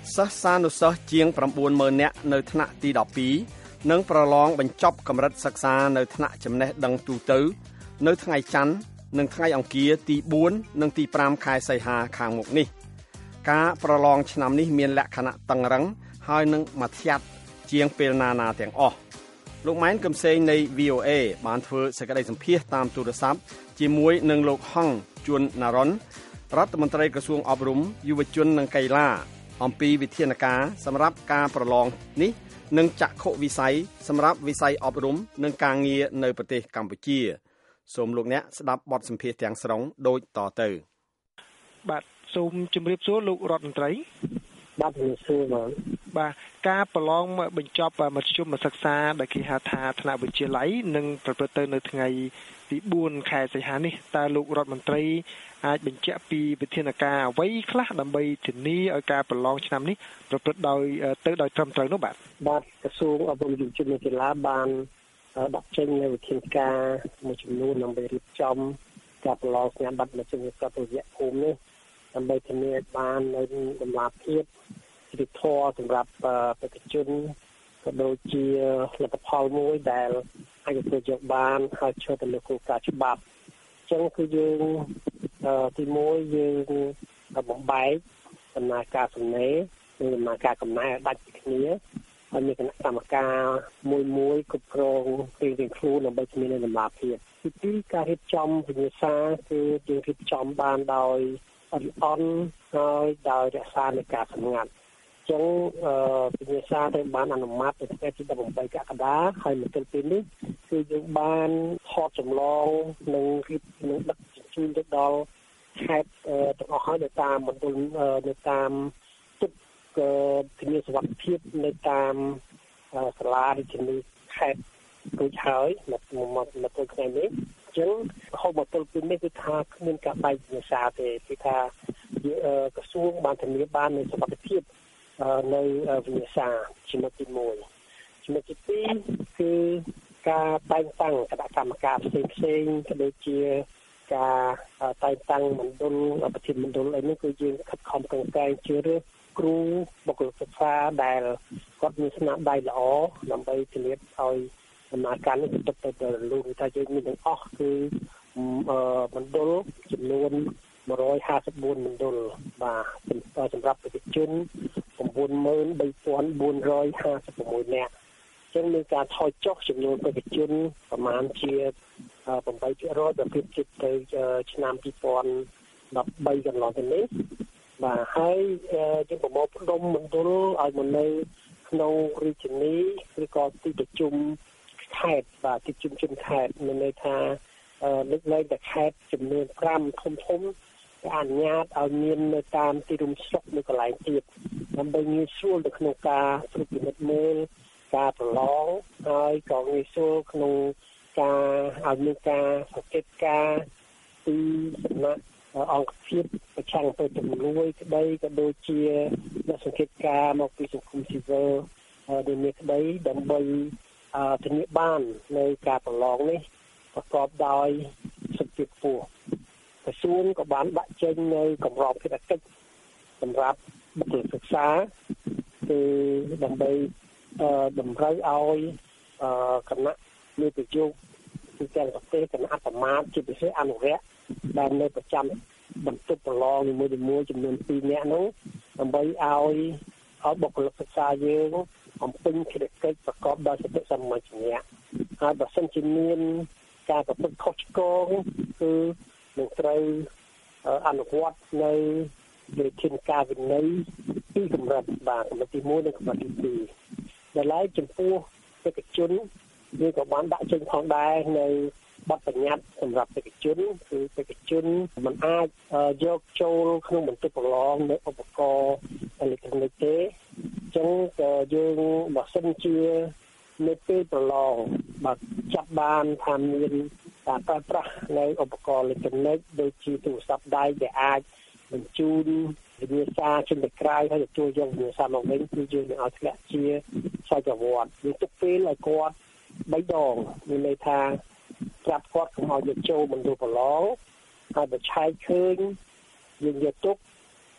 សិស្សានុសិស្សជាង 90,000 នាក់នៅថ្នាក់ទី12និងប្រឡងបញ្ចប់កម្រិតសិក្សានៅថ្នាក់ចំណេះដឹងទូទៅនៅថ្ងៃច័ន្ទនិងថ្ងៃអង្គារទី4និងទី5ខែសីហាខាងមុខនេះការប្រឡងឆ្នាំនេះមានលក្ខណៈតឹងរ៉ឹងហើយនឹងមកធាត់ជាងពេលណាទាំងអស់លោកម៉ែនកឹមសេងនៃ VOA បានធ្វើសេចក្តីសម្ភាសន៍តាមទូរស័ព្ទជាមួយនឹងលោកហងជួនណារុនរដ្ឋមន្ត្រីក្រសួងអប់រំយុវជននិងកីឡាអំពីវិធានការសម្រាប់ការប្រឡងនេះនិងចក្ខុវិស័យសម្រាប់វិស័យអប់រំនិងការងារនៅប្រទេសកម្ពុជាសូមលោកអ្នកស្ដាប់បទសម្ភាសន៍ទាំងស្រុងដូចតទៅបាទសូមជម្រាបសួរលោករដ្ឋមន្ត្រីបាទជំរាបសួរបាទការប្រឡងបញ្ចប់មធ្យមសិក្សាដែលគេហៅថាថ្នាក់វិទ្យាល័យនឹងប្រព្រឹត្តទៅនៅថ្ងៃទី4ខែសីហានេះតើលោករដ្ឋមន្ត្រីអាចបញ្ជាក់ពីវិធានការអ្វីខ្លះដើម្បីធានាឲ្យការប្រឡងឆ្នាំនេះប្រព្រឹត្តដោយត្រឹមត្រូវនោះបាទក្រសួងអប់រំយុវជននិងកីឡាបានដាក់ចេញនូវវិធានការមួយចំនួនដើម្បីរៀបចំការប្រឡងសញ្ញាបត្រមធ្យមសិក្សាប្រវត្តិភូមិនេះដើម្បីធានាបាននូវតម្លាភាពសិទ្ធិធម៌សម្រាប់បេក្ខជនក៏ដូចជាលទ្ធផលមួយដែលអាចទទួលយកបានហើយឆ្លុះទៅលើគោលការណ៍ច្បាប់អញ្ចឹងគឺយើងទី1យើងបំបែកដំណើរការសំណេរនិងដំណើរការកំណែឲ្យដាច់ពីគ្នាហើយមានគណៈកម្មការមួយគ្រប់គ្រងរៀងៗខ្លួនដើម្បីធានានូវតម្លាភាពទី2ការរៀបចំវិញ្ញាសាគឺយើងរៀបចំបានដោយអត់អន់ហើយដោយរក្សានៃការសម្ងាត់អញ្ចឹងវិញ្ញាសាត្រូវបានអនុម័តនៅថ្ងៃទី18កក្កដាហើយមកទល់ពេលនេះគឺយើងបានថតចម្លងនិងរៀបនឹងដឹកជញ្ជូនទៅដល់ខេត្តទាំងអស់ហើយនៅតាមមណ្ឌលនៅតាមទុកធានាសុវត្ថិភាពនៅតាមសាលារាជធានីខេត្តរួចហើយមកទល់ថ្ងៃនេះអញ្ចឹងហូបមកទល់ពេលនេះគឺថាគ្មានការបែកវិញ្ញាសាទេគឺថាក្រសួងបានធានាបាននូវសុវត្ថិភាពនៅវិញ្ញាសាចំណុចទី1ចំណុចទី2គឺការតែងតាំងគណៈកម្មការផ្សេងក៏ដូចជាការតែងតាំងមណ្ឌលប្រធានមណ្ឌលអីនេះគឺយើងខិតខំប្រឹងប្រែងជ្រើសរើសគ្រូបុគ្គលិកសិក្សាដែលគាត់មានស្នាដៃល្អដើម្បីធានាឲ្យដំណើរការនេះទៅរលូនថាយើងមានទាំងអស់គឺមណ្ឌលចំនួន154មណ្ឌលបាទសម្រាប់ប្រជាជន 93,456 នាក់អញ្ចឹងមានការថយចុះចំនួនប្រជាជនប្រមាណជា8%បើប្រៀបធៀបទៅឆ្នាំ2013កន្លងទៅនេះបាទហើយយើងប្រមូលផ្ដុំមណ្ឌលឲ្យមកនៅក្នុងរាជធានីឬក៏ទីប្រជុំខេត្តបាទទីប្រជុំជនខេត្តមានន័យថាលើកលែងតែខេត្តចំនួន5ធំដែលអនុញ្ញាតឲ្យមាននៅតាមទីរួមស្រុកនៅកន្លែងទៀតដើម្បីងាយស្រួលទៅក្នុងការត្រួតពិនិត្យមើលការប្រឡងហើយក៏ងាយស្រួលក្នុងការឲ្យមានការសង្កេតការពីសំណាក់អង្គភាពប្រឆាំងទៅជំនួយក្តីក៏ដូចជាអ្នកសង្កេតការមកពីសង្គមស៊ីវិលដែលមានក្តីដើម្បីធានាបាននៅការប្រឡងនេះប្រកបដោយសុខភាពខ្ពស់ក្រសួងក៏បានដាក់ចេញនៅកម្រិតភារកិច្ចសម្រាប់បុគ្គលិកសិក្សាគឺដើម្បីតម្រូវឲ្យគណៈមេប្រជុំទីទាំងប្រទេសគណៈអត្តមាតជាពិសេសអនុរិយដែលនៅប្រចាំបន្ទប់ប្រឡងនីមួយៗចំនួន2នាក់នោះដើម្បីឲ្យបុគ្គលិកសិក្សាយើងអំពេញភារកិច្ចប្រកបដោយសតិសម្មាជញ្ញៈហើយបើសិនជាមានការប្រព្រឹត្តខុសឆ្គងគឺនឹងត្រូវអនុវត្តនៅវិធានការវិន័យពីកម្រិតបាទកម្រិតទី1និងកម្រិតទី2ដែលឡែកចំពោះបេក្ខជនយើងក៏បានដាក់ចេញផងដែរនៅបទបញ្ញត្តិសម្រាប់បេក្ខជនគឺបេក្ខជនមិនអាចយកចូលក្នុងបន្ទប់ប្រឡងនៅឧបករណ៍អេឡិចត្រូនិកទេអញ្ចឹងក៏យើងបើសិនជានៅពេលប្រឡងបើចាប់បានថាមានការប្រើប្រាស់នៅឧបករណ៍អេឡិចត្រូនិកដូចជាទូរស័ព្ទដៃដែលអាចបញ្ជូនវិញ្ញាសាចេញទៅក្រៅហើយទទួលយកវិញ្ញាសាមកវិញគឺយើងនឹងឲ្យធ្លាក់ជាសាច់ប្រវត្តិយើងទុកពេលឲ្យគាត់3ដងមានន័យថាប្រាប់គាត់កុំឲ្យយកចូលមណ្ឌលប្រឡងហើយបើឆែកឃើញយើងយកទុក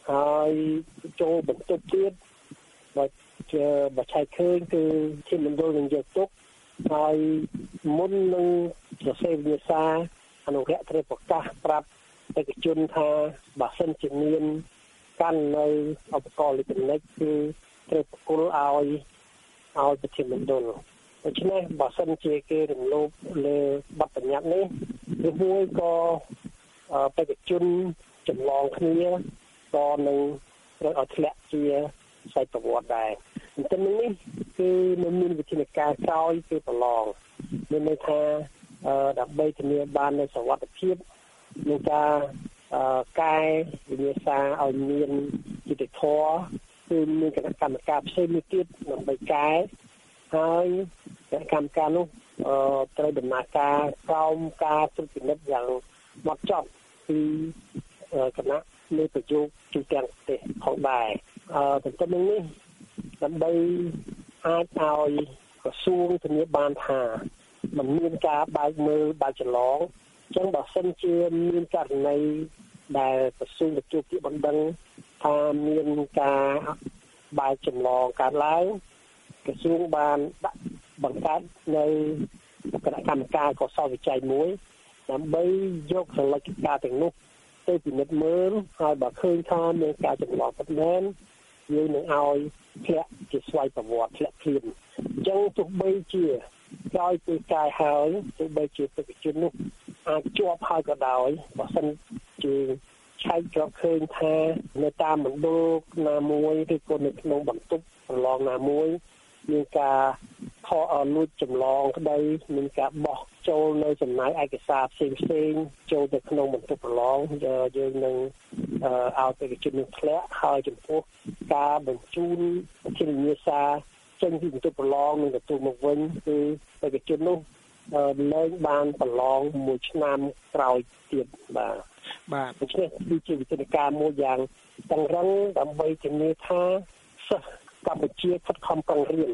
ហើយចូលបន្ទប់ទៀតបើឆែកឃើញគឺជាមណ្ឌលនឹងយកទុកហើយមុននឹងសរសេរវិញ្ញាសាអនុរិយត្រូវប្រកាសប្រាប់បេក្ខជនថាបើសិនជាមានកាន់នៅឧបករណ៍អេឡិចត្រូនិកគឺត្រូវប្រគល់ឲ្យប្រធានមណ្ឌលដូច្នេះបើសិនជាគេរំលោភលើបទបញ្ញត្តិនេះឬមួយក៏បេក្ខជនចម្លងគ្នាក៏នឹងត្រូវឲ្យធ្លាក់ជាខ្សែប្រវត្តិដែរអញ្ចឹងនេះគឺមានវិធានការក្រោយគឺប្រឡងមានន័យថាដើម្បីធានាបាននូវសុវត្ថិភាពនៃការកែវិញ្ញាសាឲ្យមានយុត្តិធម៌គឺមានគណៈកម្មការផ្សេងមួយទៀតដើម្បីកែហើយគណៈកម្មការនោះត្រូវដំណើរការក្រោមការត្រួតពិនិត្យយ៉ាងហ្មត់ចត់ពីគណៈនៃប្រយោគទូទាំងប្រទេសផងដែរទន្ទឹមនឹងនេះដើម្បីអាចឲ្យក្រសួងធានាបានថាมันមានការបើកមើលបើកច្រឡងអញ្ចឹងបើសិនជាមានករណីដែលក្រសួងទទួលពាក្យបណ្ដឹងថាមានការបើកចម្លងកើតឡើងក្រសួងបានដាក់បង្កើតនៅគណៈកម្មការកសលវិច័យមួយដើម្បីយកសញ្ញាការទាំងនោះទៅពិនិត្យមើលហើយបើឃើញថាមានការចម្លងពិតមែនយើងនឹងឲ្យធ្លាក់ជាស្វ័យប្រវត្តិធ្លាក់ភ្លាមអញ្ចឹងទោះបីជាក្រោយពីកាយហើយទោះបីជាបេក្ខជននោះអាចជាប់ហើយក៏ដោយបើសិនជាឆែកក្រោកឃើញថានៅតាមមណ្ឌលណាមួយឬក៏នៅក្នុងបន្ទប់ប្រឡងណាមួយមានការខកលួចចម្លងក្តីមានការបោះចូលនៅចំណាយឯកសារផ្សេងចូលទៅក្នុងបន្ទប់ប្រឡងយើងនឹងឲ្យបេក្ខជននឹងធ្លាក់ហើយចំពោះការបញ្ជូនវិញ្ញាសាចេញពីបន្ទប់ប្រឡងនឹងទទួលមកវិញគឺបេក្ខជននោះលែងបានប្រឡងមួយឆ្នាំក្រោយទៀតបាទដូច្នេះគឺជាវិធានការមួយយ៉ាងតឹងរឹងដើម្បីធានាថាសិស្សកម្ពុជាខិតខំប្រឹងរៀន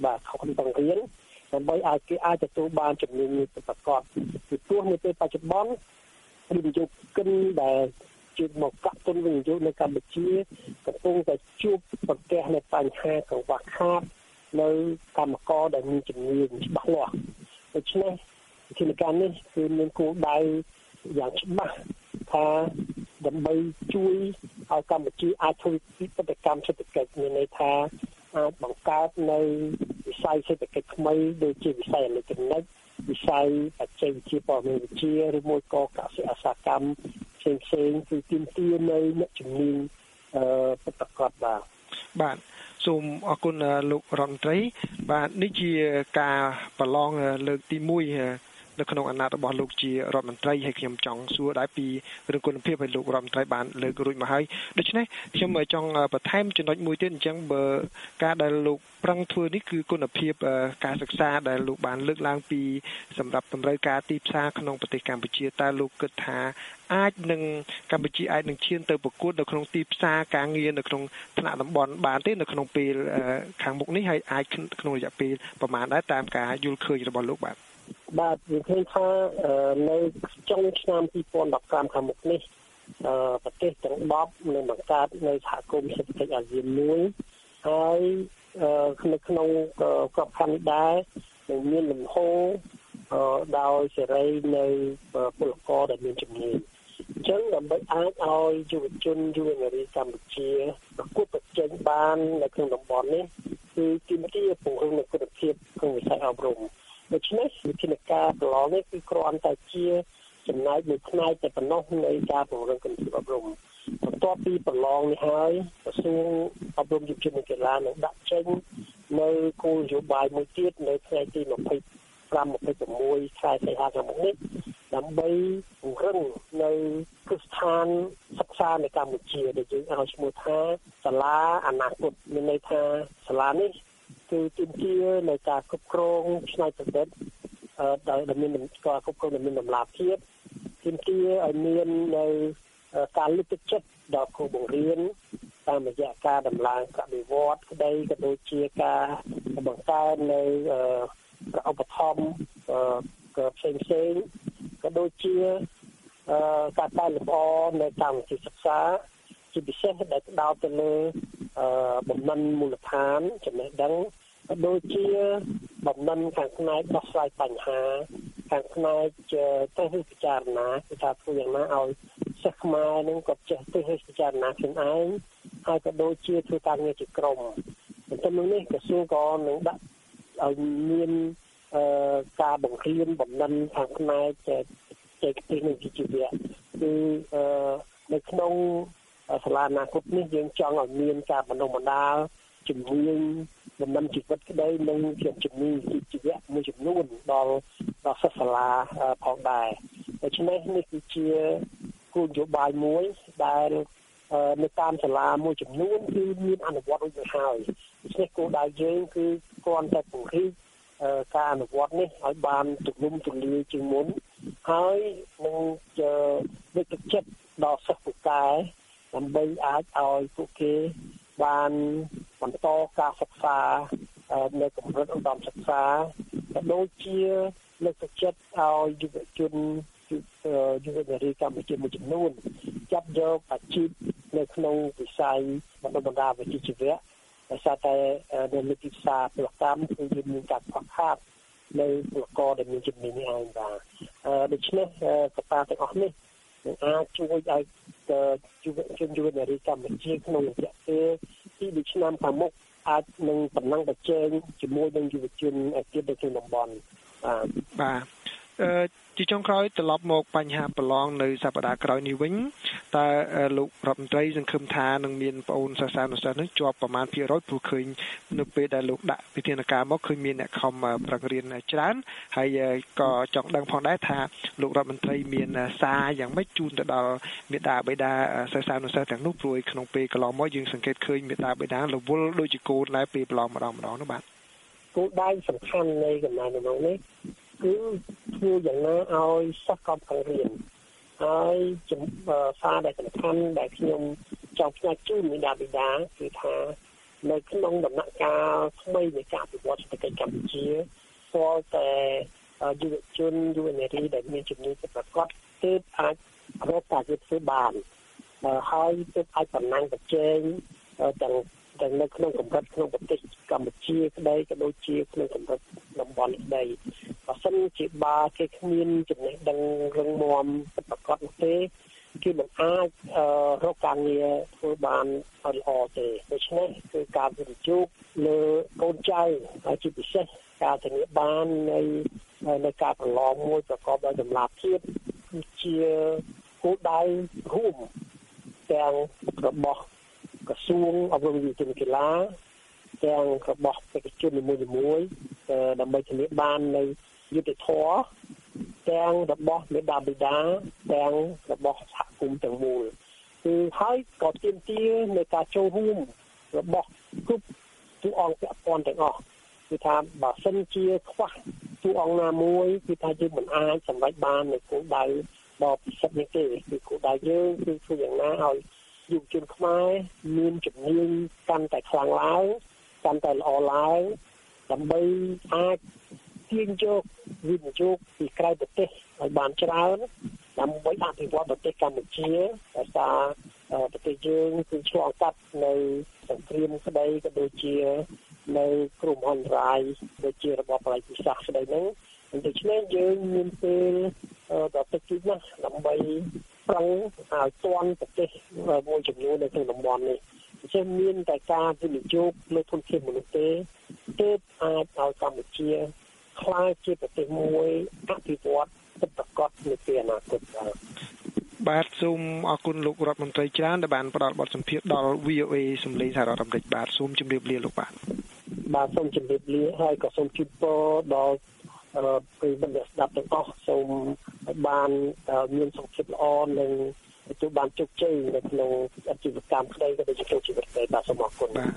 ដើម្បីឲ្យគេអាចទទួលបានជំនាញនេះប្រកបពីព្រោះនៅពេលបច្ចុប្បន្នវិនិយោគិនដែលជាមកកាក់ទុនវិនិយោគនៅកម្ពុជាកំពុងតែជួបប្រទះនៅបញ្ហាកង្វះខាតនៅកម្មករដែលមានជំនាញច្បាស់លាស់ដូច្នេះវិធានការនេះគឺមានគោលដៅយ៉ាងច្បាស់ថាដើម្បីជួយឲ្យកម្ពុជាអាចធ្វើវិបត្តិកម្មសេដ្ឋកិច្ចមានន័យថាអាចបង្កើតនៅវិស័យសេដ្ឋកិច្ចថ្មីដូចជាវិស័យអេឡិចត្រូនិកវិស័យបច្ចេកវិទ្យាព័ត៌មានវិទ្យាឬមួយក៏កសិឧស្សាហកម្មផ្សេងគឺទាមទារនៅអ្នកជំនាញពិតប្រាកដបាទសូមអរគុណលោករដ្ឋមន្ត្រីបាទនេះជាការប្រឡងលើកទី1នៅក្នុងអាណត្តិរបស់លោកជារដ្ឋមន្ត្រីហើយខ្ញុំចង់សួរដែរពីរឿងគុណភាពឲ្យលោករដ្ឋមន្ត្រីបានលើករួចមកហើយដូច្នេះខ្ញុំចង់បន្ថែមចំណុចមួយទៀតអញ្ចឹងបើការដែលលោកប្រឹងធ្វើនេះគឺគុណភាពការសិក្សាដែលលោកបានលើកឡើងពីសម្រាប់តម្រូវការទីផ្សារក្នុងប្រទេសកម្ពុជាតើលោកគិតថាអាចនឹងកម្ពុជាអាចនឹងឈានទៅប្រកួតនៅក្នុងទីផ្សារការងារនៅក្នុងថ្នាក់តំបន់បានទេនៅក្នុងពេលខាងមុខនេះហើយអាចក្នុងរយៈពេលប្រមាណដែរតាមការយល់ឃើញរបស់លោកបាទយើងឃើញថានៅចុងឆ្នាំ2015ខាងមុខនេះប្រទេសទាំង10នឹងបង្កើតនៅសហគមន៍សេដ្ឋកិច្ចអាស៊ានមួយហើយនៅក្នុងក្របខ័ណ្ឌដែរនឹងមានលំហដោយសេរីនៅពលករដែលមានជំនាញអញ្ចឹងដើម្បីអាចឲ្យយុវជនយុវនារីកម្ពុជាប្រកួតប្រជែងបាននៅក្នុងតំបន់នេះគឺទីមួយពង្រឹងគុណភាពក្នុងវិស័យអប់រំដូច្នេះវិធានការប្រឡងនេះគឺគ្រាន់តែជាចំណែកមួយផ្នែកតែប៉ុណ្ណោះនៃការពង្រឹងគុណភាពអប់រំបន្ទាប់ពីប្រឡងនេះហើយក្រសួងអប់រំយុវជននិងកីឡានឹងដាក់ចេញនៅគោលនយោបាយមួយទៀតនៅថ្ងៃទី25-26ខែសីហាឆ្នាំនេះដើម្បីពង្រឹងនៅគ្រឹះស្ថានសិក្សានៅកម្ពុជាដែលយើងឲ្យឈ្មោះថាសាលាអនាគតមានន័យថាសាលានេះគឺទាមទារនៅការគ្រប់គ្រងឆ្នៃប្រឌិតដែលមានការគ្រប់គ្រងដែលមានតម្លាភាពទាមទារឲ្យមាននៅការលើកទឹកចិត្តដល់គ្រូបង្រៀនតាមរយៈការដំឡើងកវិវត្តក្តីក៏ដូចជាការបង្កើននៅឧបត្ថម្ភផ្សេងក៏ដូចជាការកែលម្អនៅកម្មវិធីសិក្សាជាពិសេសដែលផ្ដោតទៅលើបំណិនមូលដ្ឋានចំណេះដឹងដូចជាបំណិនខាងផ្នែកដោះស្រាយបញ្ហាខាងផ្នែកទេសពិចារណាគឺថាធ្វើយ៉ាងណាឲ្យសិស្សខ្មែរនឹងគាត់ចេះទេសពិចារណាខ្លួនឯងហើយក៏ដូចជាធ្វើការងារជាក្រុមបន្ទាប់មកនេះក្រសួងក៏នឹងដាក់ឲ្យមានការបង្រៀនបំណិនខាងផ្នែកចេះទេសនិងវិជ្ជាគឺនៅក្នុងសាលាអនាគតនេះយើងចង់ឲ្យមានការបណ្ដុះបណ្ដាលជំនាញបំណិនជីវិតក្តីនិងជំនាញវិជ្ជាមួយចំនួនដល់សិស្សសាលាផងដែរដូច្នេះនេះគឺជាគោលនយោបាយមួយដែលនៅតាមសាលាមួយចំនួនគឺមានអនុវត្តរួចទៅហើយដូច្នេះគោលដៅយើងគឺគ្រាន់តែពង្រីកការអនុវត្តនេះឲ្យបានទូលំទូលាយជាងមុនហើយនឹងលើកទឹកចិត្តដល់សិស្សពូកែដើម្បីអាចឲ្យពួកគេបានបន្តការសិក្សានៅកម្រិតឧត្តមសិក្សាក៏ដូចជាលើកទឹកចិត្តឲ្យយុវជនយុវនារីកម្ពុជាមួយចំនួនចាប់យកអាជីពនៅក្នុងវិស័យបណ្ដុះបណ្ដាលវិជ្ជាជីវៈដោយសារតែនៅលើទីផ្សារពលកម្មគឺយើងមានការខ្វះខាតនៅពលករដែលមានជំនាញនេះឯងបាទដូច្នេះកត្តាទាំងអស់នេះនឹងអាចជួយឲ្យយុវជនយុវនារីកម្ពុជាក្នុងរយៈពេល2ឆ្នាំខាងមុខអាចនឹងតំណែងប្រជែងជាមួយនឹងយុវជនទៀតនៅក្នុងតំបន់បាទជាចុងក្រោយត្រឡប់មកបញ្ហាប្រឡងនៅសប្តាហ៍ក្រោយនេះវិញតើលោករដ្ឋមន្ត្រីសង្ឃឹមថានឹងមានប្អូនសិស្សានុសិស្សនឹងជាប់ប្រមាណភាគរយព្រោះឃើញនៅពេលដែលលោកដាក់វិធានការមកឃើញមានអ្នកខំប្រឹងរៀនច្រើនហើយក៏ចង់ដឹងផងដែរថាលោករដ្ឋមន្ត្រីមានសារយ៉ាងម៉េចជូនទៅដល់មេដាបេដាសិស្សានុសិស្សទាំងនោះព្រោះក្នុងពេលកន្លងមកយើងសង្កេតឃើញមេដាបេដារវល់ដូចជាកូនដែរពេលប្រឡងម្ដងនោះបាទគោលដៅសំខាន់នៃកំណែដំណងនេះគឺធ្វើយ៉ាងណាឲ្យសិស្សកំពុងរៀនហើយសារដែលសំខាន់ដែលខ្ញុំចង់ផ្សាយជូនមេដាបេដាគឺថានៅក្នុងដំណាក់កាលថ្មីនៃការអភិវឌ្ឍសេដ្ឋកិច្ចកម្ពុជាស្គាល់តែយុវជនយុវនារីដែលមានជំនាញពិតប្រាកដទើបអាចរកការធ្វើបានហើយទើបអាចតំណែងប្រជែងទាំងនៅក្នុងកម្រិតក្នុងប្រទេសកម្ពុជាក្តីក៏ដូចជាក្នុងកម្រិតតំបន់ក្តីបើសិនជាគេគ្មានចំណេះដឹងរឹងមាំពិតប្រាកដនោះទេគឺមិនអាចរកការងារធ្វើបានល្អទេដូច្នេះគឺការវិនិយោគលើកូនចៅហើយជាពិសេសការធានាបាននៃការប្រឡងមួយប្រកបដោយតម្លាភាពគឺជាគោលដៅរួមទាំងរបស់ក្រសួងអប់រំវិទ្យាកីឡាទាំងរបស់បេក្ខជននីមួយៗដើម្បីធានាបាននៅយុត្តិធម៌ទាំងរបស់មេដាបេដាទាំងរបស់សហគមន៍ទាំងមូលគឺហើយក៏ទាមទារនៅការចូលរួមរបស់គ្រប់តួអង្គពាក់ព័ន្ធទាំងអស់គឺថាបើសិនជាខ្វះតួអង្គណាមួយគឺថាយើងមិនអាចសម្រេចបាននៅគោលដៅដ៏ពិសិដ្ឋនេះទេគឺគោលដៅយើងគឺធ្វើយ៉ាងណាឲ្យយុវជនខ្មែរមានជំនាញកាន់តែខ្លាំងឡើងកាន់តែល្អឡើងដើម្បីអាចទាញយកវិនិយោគពីក្រៅប្រទេសឲ្យបានច្រើនដើម្បីអភិវឌ្ឍប្រទេសកម្ពុជាដោយសារប្រទេសយើងគឺឆ្លងកាត់នៅសង្គ្រាមក្តីក៏ដូចជានៅគ្រោះមហន្តរាយដូចជារបបប្រល័យពូជសាសន៍ស្ដីហ្នឹងដូច្នេះយើងមានពេលដ៏តិចតួចណាស់ដើម្បីប្រឹងឲ្យទាន់ប្រទេសមួយចំនួននៅក្នុងតំបន់នេះដូច្នេះមានតែការវិនិយោគលើធនធានមនុស្សទេទើបអាចឲ្យកម្ពុជាក្លាយជាប្រទេសមួយអភិវឌ្ឍពិតប្រាកដនៅពេលអនាគតបាទសូមអរគុណលោករដ្ឋមន្ត្រីច្រើនដែលបានផ្ដល់បទសម្ភាសន៍ដល់ VOA សំឡេងសហរដ្ឋអាមេរិកបាទសូមជម្រាបលាលោកបាទសូមជម្រាបលាហើយក៏សូមជូនពរដល់ប្រិយមិត្តស្ដាប់ទាំងអស់សូមឲ្យបានមានសុខភាពល្អនិងទទួលបានជោគជ័យនៅក្នុងអាជីវកម្មក្តីក៏ដូចជាក្នុងជីវិតក្តីបាទសូមអរគុណបាទ